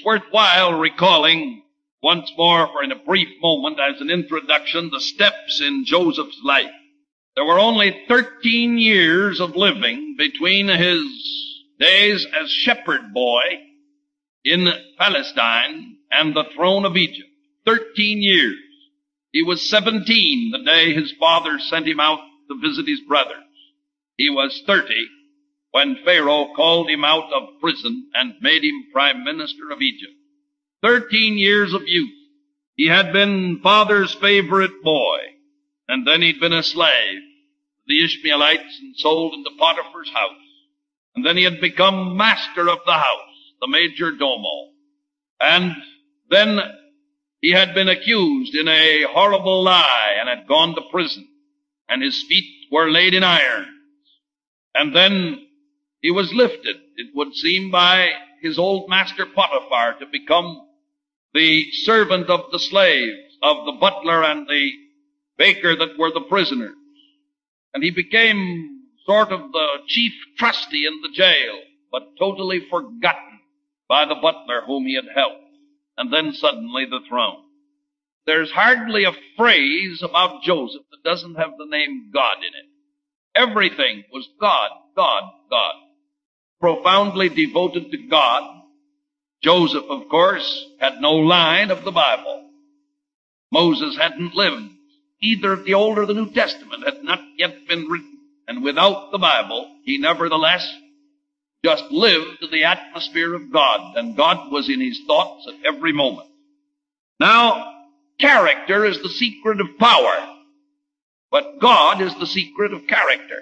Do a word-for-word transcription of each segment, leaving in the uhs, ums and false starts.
worthwhile recalling once more for in a brief moment as an introduction the steps in Joseph's life. There were only thirteen years of living between his days as shepherd boy in Palestine and the throne of Egypt. Thirteen years. He was seventeen the day his father sent him out to visit his brothers. He was thirty when Pharaoh called him out of prison and made him prime minister of Egypt. Thirteen years of youth. He had been father's favorite boy, and then he'd been a slave to the Ishmaelites and sold into Potiphar's house. And then he had become master of the house, the major domo. And then he had been accused in a horrible lie and had gone to prison, and his feet were laid in irons. And then he was lifted, it would seem, by his old master Potiphar to become the servant of the slaves, of the butler and the baker that were the prisoners. And he became sort of the chief trustee in the jail, but totally forgotten by the butler whom he had helped. And then suddenly the throne. There's hardly a phrase about Joseph that doesn't have the name God in it. Everything was God, God, God. Profoundly devoted to God. Joseph, of course, had no line of the Bible. Moses hadn't lived. Either the Old or the New Testament had not yet been written. And without the Bible, he nevertheless just lived to the atmosphere of God. And God was in his thoughts at every moment. Now, character is the secret of power. But God is the secret of character.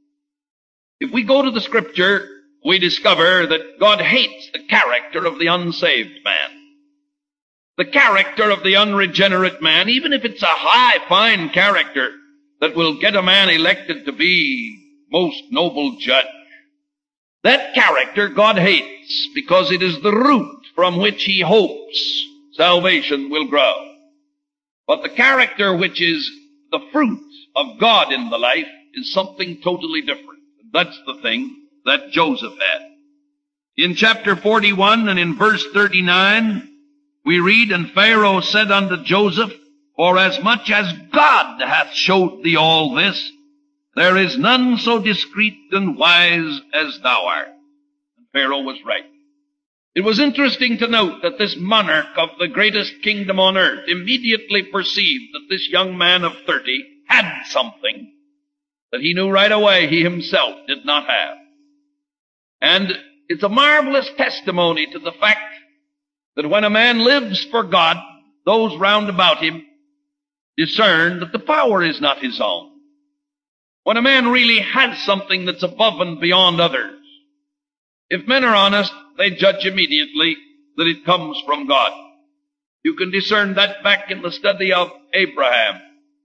If we go to the Scripture, we discover that God hates the character of the unsaved man. The character of the unregenerate man, even if it's a high, fine character that will get a man elected to be most noble judge. That character God hates because it is the root from which he hopes salvation will grow. But the character which is the fruit of God in the life is something totally different. That's the thing that Joseph had. In chapter forty-one and in verse thirty-nine, we read, And Pharaoh said unto Joseph, Forasmuch as God hath showed thee all this, there is none so discreet and wise as thou art. And Pharaoh was right. It was interesting to note that this monarch of the greatest kingdom on earth immediately perceived that this young man of thirty had something that he knew right away he himself did not have. And it's a marvelous testimony to the fact that when a man lives for God, those round about him discern that the power is not his own. When a man really has something that's above and beyond others, if men are honest, they judge immediately that it comes from God. You can discern that back in the study of Abraham.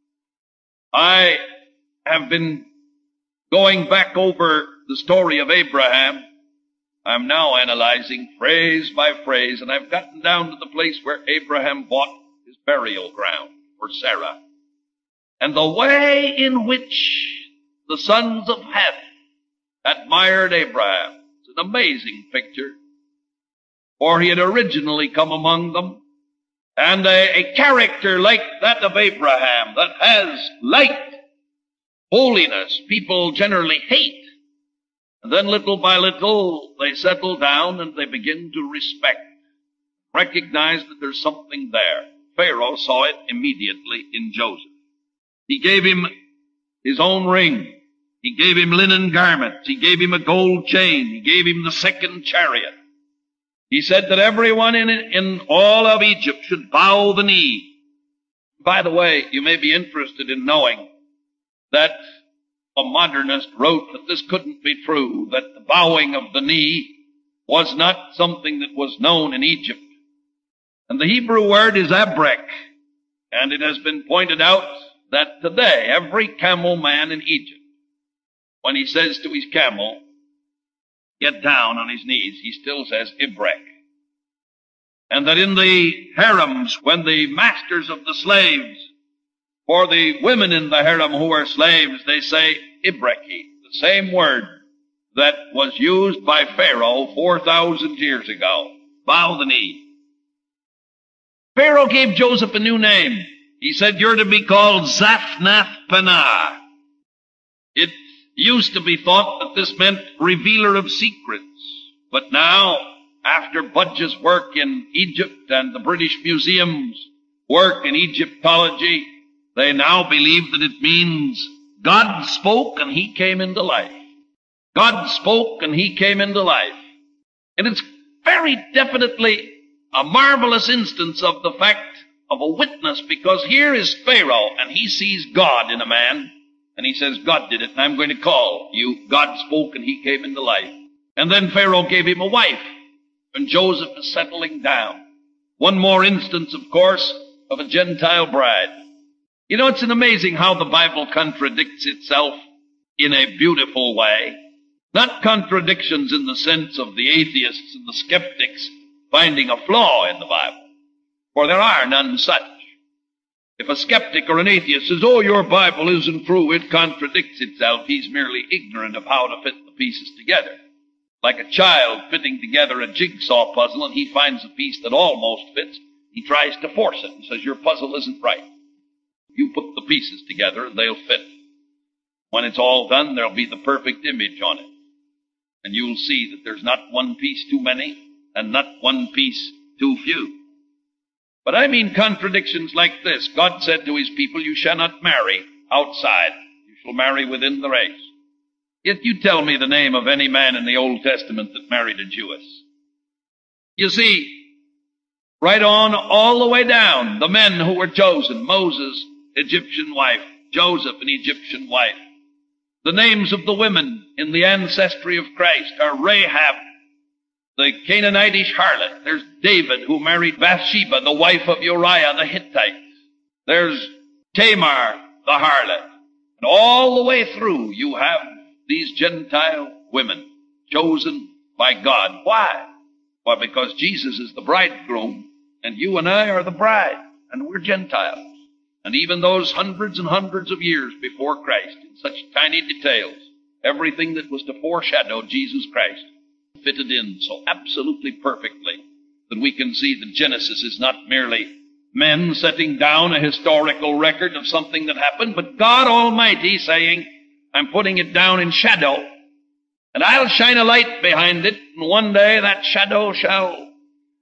I have been going back over the story of Abraham. I'm now analyzing phrase by phrase, and I've gotten down to the place where Abraham bought his burial ground for Sarah. And the way in which the sons of Heth admired Abraham, it's an amazing picture. For he had originally come among them, and a, a character like that of Abraham that has light, holiness, people generally hate. And then little by little, they settle down and they begin to respect, recognize that there's something there. Pharaoh saw it immediately in Joseph. He gave him his own ring. He gave him linen garments. He gave him a gold chain. He gave him the second chariot. He said that everyone in, in all of Egypt should bow the knee. By the way, you may be interested in knowing that a modernist wrote that this couldn't be true, that the bowing of the knee was not something that was known in Egypt. And the Hebrew word is abrek. And it has been pointed out that today every camel man in Egypt, when he says to his camel, get down on his knees, he still says ibrek. And that in the harems, when the masters of the slaves, for the women in the harem who are slaves, they say ibreki, the same word that was used by Pharaoh four thousand years ago. Bow the knee. Pharaoh gave Joseph a new name. He said, you're to be called Zaphnath-Paneah. It used to be thought that this meant revealer of secrets. But now, after Budge's work in Egypt and the British Museum's work in Egyptology, they now believe that it means God spoke and he came into life. God spoke and he came into life. And it's very definitely a marvelous instance of the fact of a witness, because here is Pharaoh and he sees God in a man and he says, God did it and I'm going to call you. God spoke and he came into life. And then Pharaoh gave him a wife and Joseph is settling down. One more instance, of course, of a Gentile bride. You know, it's an amazing how the Bible contradicts itself in a beautiful way. Not contradictions in the sense of the atheists and the skeptics finding a flaw in the Bible, for there are none such. If a skeptic or an atheist says, oh, your Bible isn't true, it contradicts itself, he's merely ignorant of how to fit the pieces together. Like a child fitting together a jigsaw puzzle and he finds a piece that almost fits, he tries to force it and says, your puzzle isn't right. You put the pieces together and they'll fit. When it's all done, there'll be the perfect image on it. And you'll see that there's not one piece too many and not one piece too few. But I mean contradictions like this. God said to his people, you shall not marry outside. You shall marry within the race. Yet you tell me the name of any man in the Old Testament that married a Jewess. You see, right on all the way down, the men who were chosen, Moses, Egyptian wife, Joseph, an Egyptian wife. The names of the women in the ancestry of Christ are Rahab, the Canaanitish harlot. There's David, who married Bathsheba, the wife of Uriah the Hittite. There's Tamar, the harlot. And all the way through, you have these Gentile women chosen by God. Why? Why, because Jesus is the bridegroom, and you and I are the bride, and we're Gentiles. And even those hundreds and hundreds of years before Christ, in such tiny details, everything that was to foreshadow Jesus Christ fitted in so absolutely perfectly that we can see that Genesis is not merely men setting down a historical record of something that happened, but God Almighty saying, I'm putting it down in shadow, and I'll shine a light behind it, and one day that shadow shall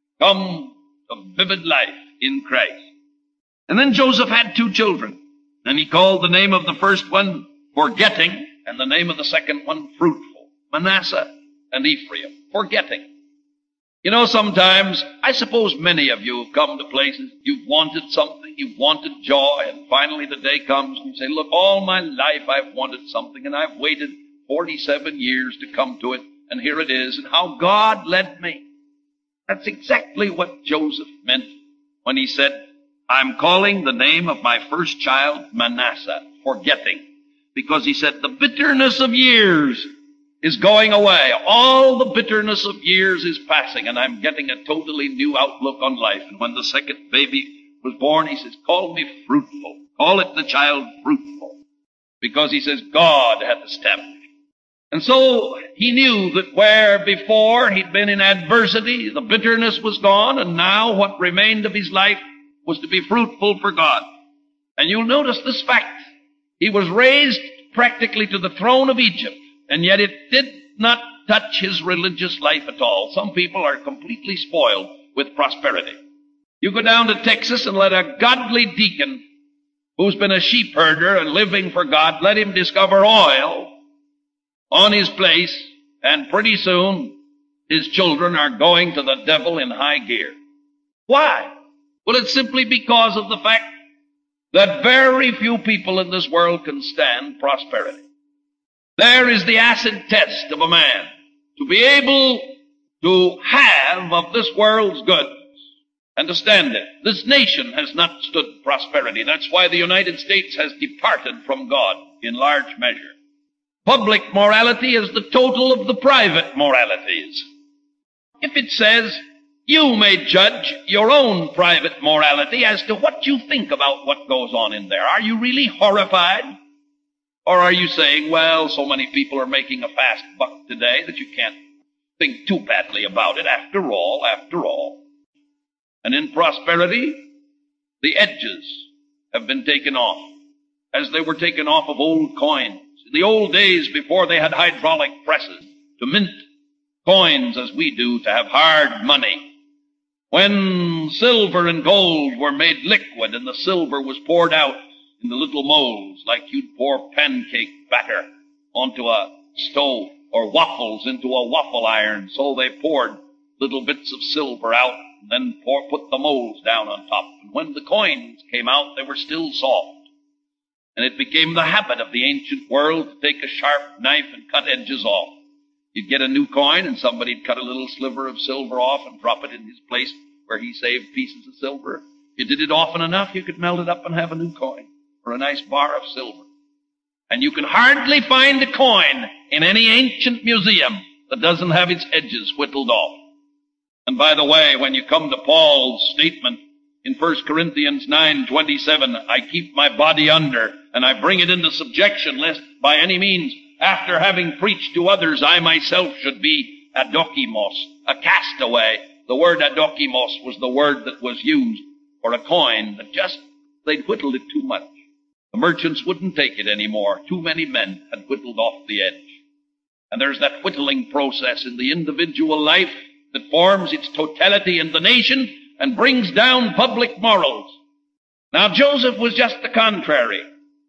come to vivid life in Christ. And then Joseph had two children, and he called the name of the first one Forgetting, and the name of the second one Fruitful. Manasseh and Ephraim. Forgetting. You know, sometimes, I suppose many of you have come to places, you've wanted something, you've wanted joy, and finally the day comes and you say, look, all my life I've wanted something, and I've waited forty-seven years to come to it, and here it is, and how God led me. That's exactly what Joseph meant when he said, I'm calling the name of my first child Manasseh, forgetting, because he said the bitterness of years is going away. All the bitterness of years is passing, and I'm getting a totally new outlook on life. And when the second baby was born, he says, call me Fruitful. Call it the child Fruitful. Because he says God hath established. And so he knew that where before he'd been in adversity, the bitterness was gone, and now what remained of his life was to be fruitful for God. And you'll notice this fact. He was raised practically to the throne of Egypt, and yet it did not touch his religious life at all. Some people are completely spoiled with prosperity. You go down to Texas and let a godly deacon who's been a sheep herder and living for God, let him discover oil on his place, and pretty soon his children are going to the devil in high gear. Why? Well, it's simply because of the fact that very few people in this world can stand prosperity. There is the acid test of a man, to be able to have of this world's goods and to stand it. This nation has not stood prosperity. That's why the United States has departed from God in large measure. Public morality is the total of the private moralities. If it says, you may judge your own private morality as to what you think about what goes on in there. Are you really horrified? Or are you saying, well, so many people are making a fast buck today that you can't think too badly about it after all, after all. And in prosperity, The edges have been taken off, as they were taken off of old coins. In the old days, before they had hydraulic presses to mint coins as we do, to have hard money, when silver and gold were made liquid and the silver was poured out in the little molds like you'd pour pancake batter onto a stove or waffles into a waffle iron, so they poured little bits of silver out and then pour, put the molds down on top. And when the coins came out, they were still soft. And it became the habit of the ancient world to take a sharp knife and cut edges off. You'd get a new coin and somebody'd cut a little sliver of silver off and drop it in his place where he saved pieces of silver. If you did it often enough, you could melt it up and have a new coin or a nice bar of silver. And you can hardly find a coin in any ancient museum that doesn't have its edges whittled off. And by the way, when you come to Paul's statement in First Corinthians nine twenty-seven, I keep my body under and I bring it into subjection, lest by any means, after having preached to others, I myself should be adokimos, a castaway. The word adokimos was the word that was used for a coin that just, they'd whittled it too much. The merchants wouldn't take it anymore. Too many men had whittled off the edge. And there's that whittling process in the individual life that forms its totality in the nation and brings down public morals. Now Joseph was just the contrary.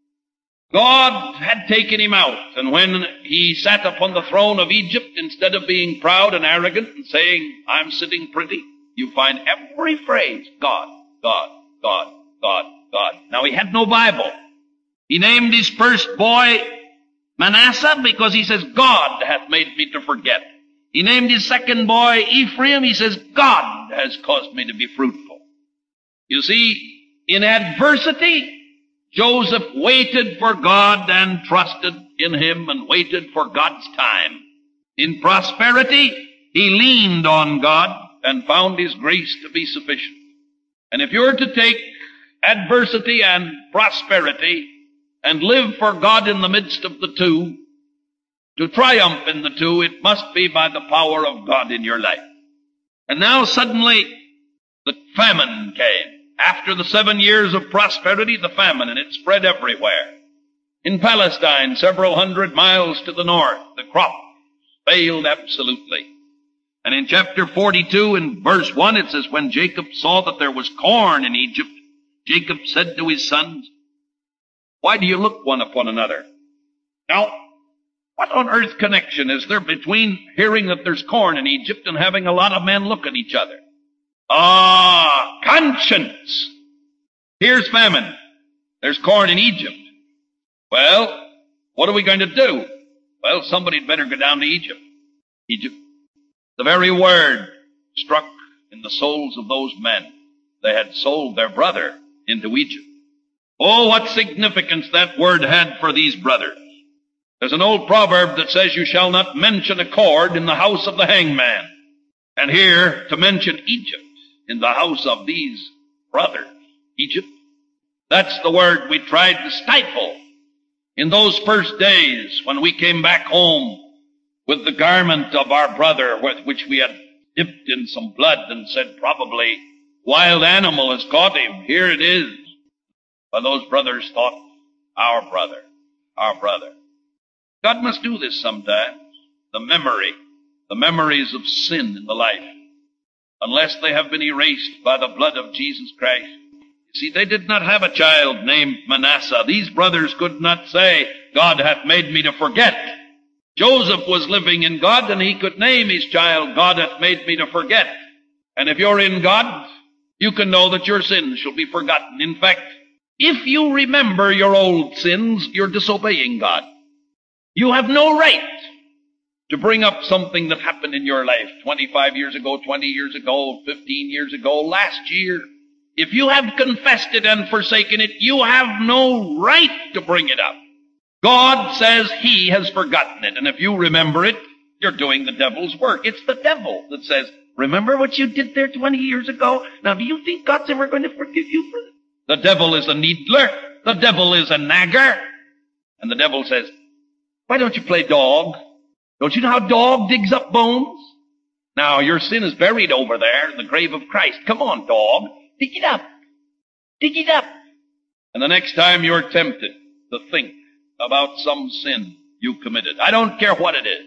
God had taken him out, and when he sat upon the throne of Egypt, instead of being proud and arrogant and saying, I'm sitting pretty, you find every phrase, God, God, God, God, God. Now he had no Bible. He named his first boy Manasseh because he says, God hath made me to forget. He named his second boy Ephraim. He says, God has caused me to be fruitful. You see, in adversity, Joseph waited for God and trusted in him and waited for God's time. In prosperity, he leaned on God and found his grace to be sufficient. And if you're to take adversity and prosperity and live for God in the midst of the two, to triumph in the two, it must be by the power of God in your life. And now suddenly the famine came. After the seven years of prosperity, the famine, and it spread everywhere. In Palestine, several hundred miles to the north, the crops failed absolutely. And in chapter forty-two, in verse one, it says, when Jacob saw that there was corn in Egypt, Jacob said to his sons, why do you look one upon another? Now, what on earth connection is there between hearing that there's corn in Egypt and having a lot of men look at each other? Ah, conscience. Here's famine. There's corn in Egypt. Well, what are we going to do? Well, somebody'd better go down to Egypt. Egypt. The very word struck in the souls of those men. They had sold their brother into Egypt. Oh, what significance that word had for these brothers. There's an old proverb that says you shall not mention a cord in the house of the hangman. And here, to mention Egypt in the house of these brothers, Egypt, that's the word we tried to stifle in those first days when we came back home with the garment of our brother, which we had dipped in some blood and said probably wild animal has caught him. Here it is. But those brothers thought, our brother, our brother. God must do this sometimes. The memory, the memories of sin in the life, unless they have been erased by the blood of Jesus Christ. You see, they did not have a child named Manasseh. These brothers could not say, God hath made me to forget. Joseph was living in God, and he could name his child, God hath made me to forget. And if you're in God, you can know that your sins shall be forgotten. In fact, if you remember your old sins, you're disobeying God. You have no right to bring up something that happened in your life twenty-five years ago, twenty years ago, fifteen years ago, last year. If you have confessed it and forsaken it, you have no right to bring it up. God says he has forgotten it, and if you remember it, you're doing the devil's work. It's the devil that says, remember what you did there twenty years ago? Now, do you think God's ever going to forgive you for that? The devil is a needler. The devil is a nagger. And the devil says, why don't you play dog? Don't you know how dog digs up bones? Now, your sin is buried over there in the grave of Christ. Come on, dog. Dig it up. Dig it up. And the next time you're tempted to think about some sin you committed, I don't care what it is.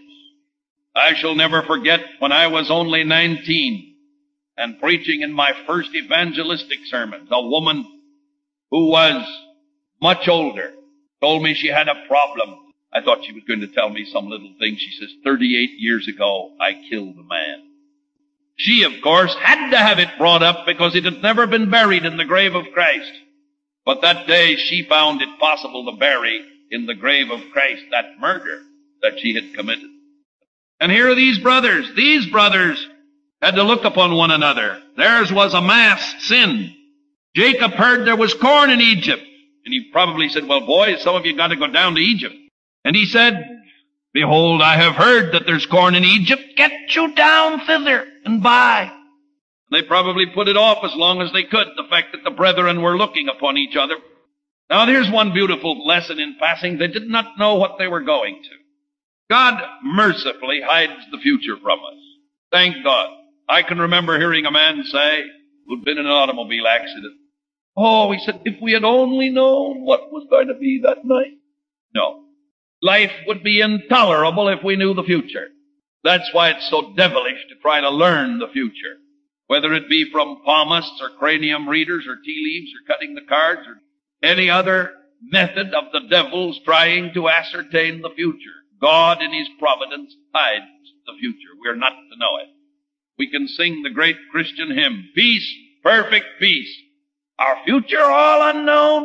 I shall never forget when I was only nineteen and preaching in my first evangelistic sermons, a woman who was much older told me she had a problem. I thought she was going to tell me some little thing. She says, thirty-eight years ago, I killed a man. She, of course, had to have it brought up because it had never been buried in the grave of Christ. But that day she found it possible to bury in the grave of Christ that murder that she had committed. And here are these brothers. These brothers had to look upon one another. Theirs was a mass sin. Jacob heard there was corn in Egypt. And he probably said, well, boys, some of you got to go down to Egypt. And he said, behold, I have heard that there's corn in Egypt. Get you down thither and buy. They probably put it off as long as they could, the fact that the brethren were looking upon each other. Now there's one beautiful lesson in passing. They did not know what they were going to. God mercifully hides the future from us. Thank God. I can remember hearing a man say, who'd been in an automobile accident, oh, he said, if we had only known what was going to be that night. No. Life would be intolerable if we knew the future. That's why it's so devilish to try to learn the future. Whether it be from palmists or cranium readers or tea leaves or cutting the cards or any other method of the devil's trying to ascertain the future. God in His providence hides the future. We're not to know it. We can sing the great Christian hymn, peace, perfect peace. Our future all unknown.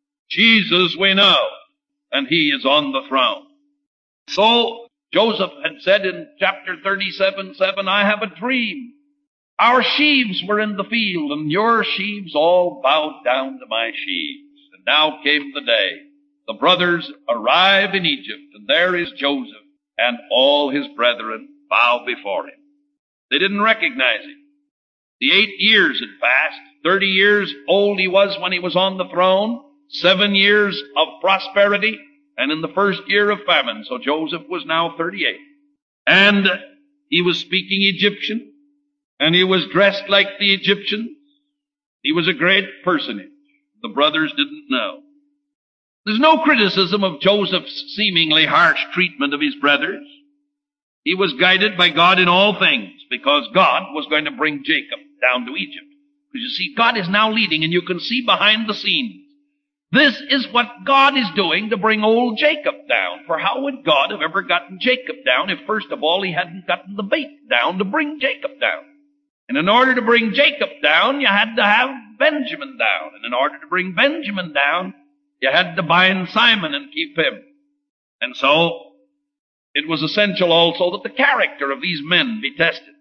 Jesus we know, and He is on the throne. So Joseph had said in chapter thirty-seven, seven, I have a dream. Our sheaves were in the field, and your sheaves all bowed down to my sheaves. And now came the day. The brothers arrive in Egypt, and there is Joseph, and all his brethren bow before him. They didn't recognize him. The eight years had passed. Thirty years old he was when he was on the throne. Seven years of prosperity, and in the first year of famine. So Joseph was now thirty-eight. And he was speaking Egyptian. And he was dressed like the Egyptians. He was a great personage. The brothers didn't know. There's no criticism of Joseph's seemingly harsh treatment of his brothers. He was guided by God in all things because God was going to bring Jacob down to Egypt. Because you see, God is now leading, and you can see behind the scenes. This is what God is doing to bring old Jacob down. For how would God have ever gotten Jacob down if first of all he hadn't gotten the bait down to bring Jacob down? And in order to bring Jacob down, you had to have Benjamin down. And in order to bring Benjamin down, you had to bind Simon and keep him. And so, it was essential also that the character of these men be tested.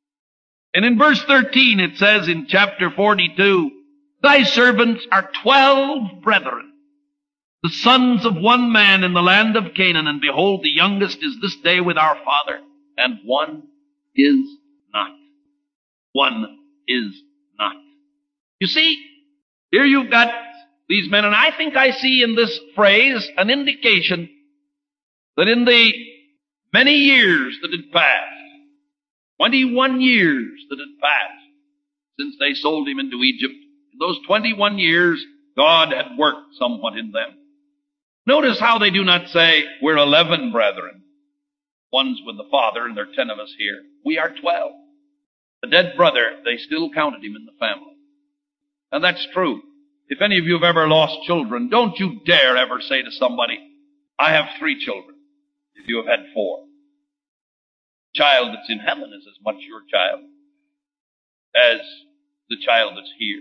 And in verse thirteen it says in chapter forty-two, thy servants are twelve brethren, the sons of one man in the land of Canaan, and behold, the youngest is this day with our father, and one is not. One is not. You see, here you've got these men, and I think I see in this phrase an indication that in the many years that had passed, twenty-one years that had passed since they sold him into Egypt, in those twenty-one years, God had worked somewhat in them. Notice how they do not say, we're eleven brethren. One's with the father, and there are ten of us here. We are twelve. The dead brother, they still counted him in the family. And that's true. If any of you have ever lost children, don't you dare ever say to somebody, I have three children, if you have had four. The child that's in heaven is as much your child as the child that's here.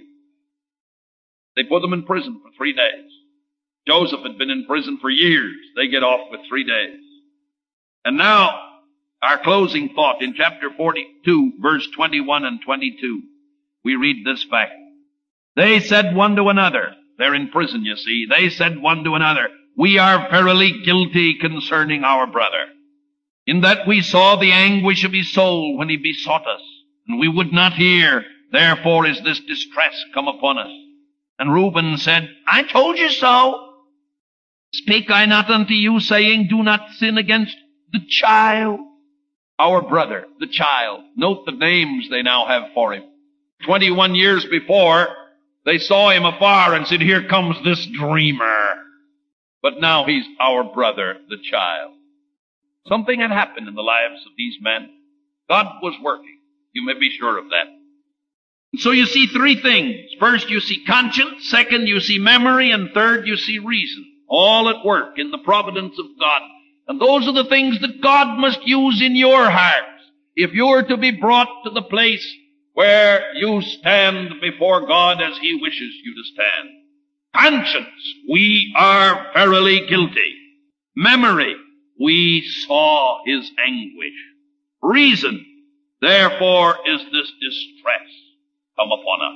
They put them in prison for three days. Joseph had been in prison for years. They get off with three days. And now, our closing thought in chapter forty-two, verse twenty-one and twenty-two, we read this fact. They said one to another, they're in prison, you see, they said one to another, we are verily guilty concerning our brother, in that we saw the anguish of his soul when he besought us, and we would not hear, therefore is this distress come upon us. And Reuben said, I told you so. Spake I not unto you, saying, do not sin against the child? Our brother, the child. Note the names they now have for him. Twenty-one years before, They saw him afar and said, here comes this dreamer. But now he's our brother, the child. Something had happened in the lives of these men. God was working. You may be sure of that. And so you see three things. First, you see conscience. Second, you see memory. And third, you see reason. All at work in the providence of God. And those are the things that God must use in your hearts if you're to be brought to the place where you stand before God as He wishes you to stand. Conscience, we are verily guilty. Memory, we saw His anguish. Reason, therefore is this distress come upon us.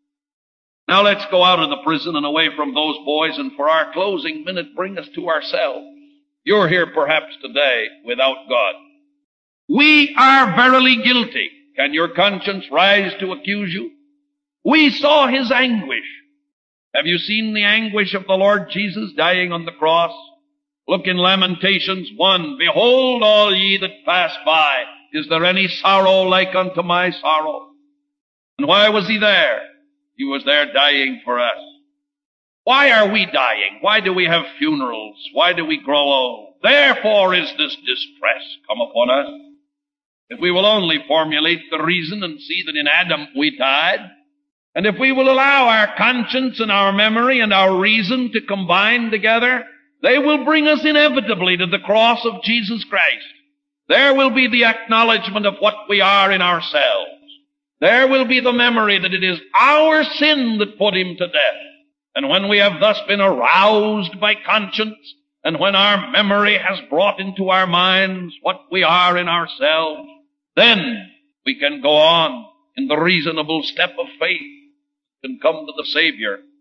Now let's go out of the prison and away from those boys, and for our closing minute, bring us to ourselves. You're here perhaps today without God. We are verily guilty. Can your conscience rise to accuse you? We saw His anguish. Have you seen the anguish of the Lord Jesus dying on the cross? Look in Lamentations one. Behold all ye that pass by. Is there any sorrow like unto my sorrow? And why was He there? He was there dying for us. Why are we dying? Why do we have funerals? Why do we grow old? Therefore is this distress come upon us. If we will only formulate the reason and see that in Adam we died, and if we will allow our conscience and our memory and our reason to combine together, they will bring us inevitably to the cross of Jesus Christ. There will be the acknowledgement of what we are in ourselves. There will be the memory that it is our sin that put Him to death. And when we have thus been aroused by conscience, and when our memory has brought into our minds what we are in ourselves, then we can go on in the reasonable step of faith and come to the Savior